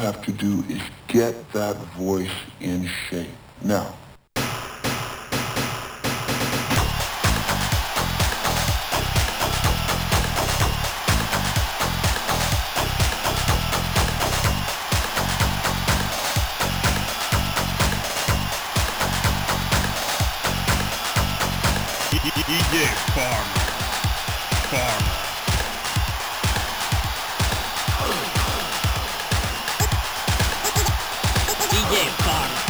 have to do is get that voice in shape. Now, DJ Farmer. DJ Farmer.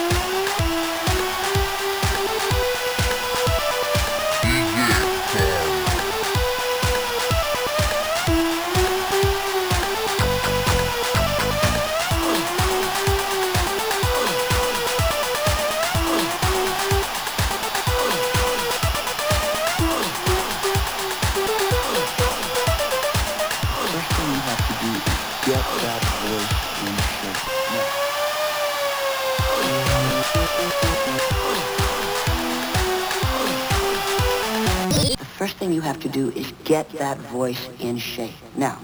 First thing you have to do is get that voice in shape. Now.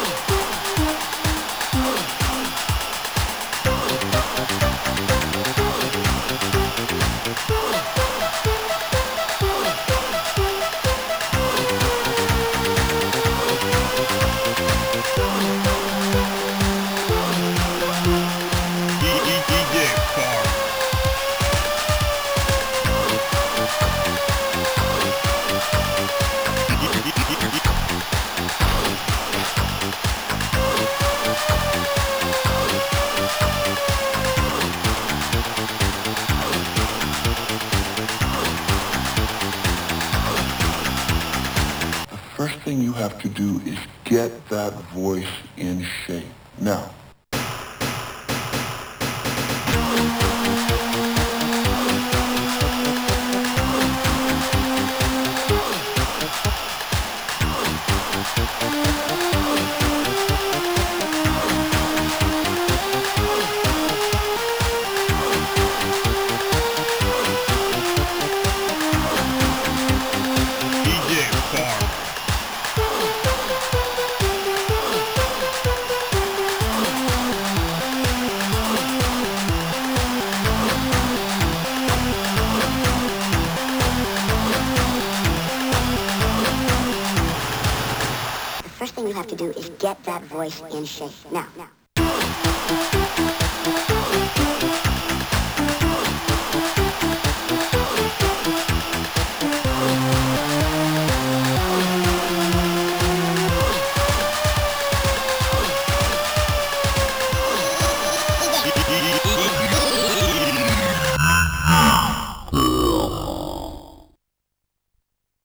first thing you have to do is get that voice in shape. Now, First thing you have to do is get that voice in shape. Now.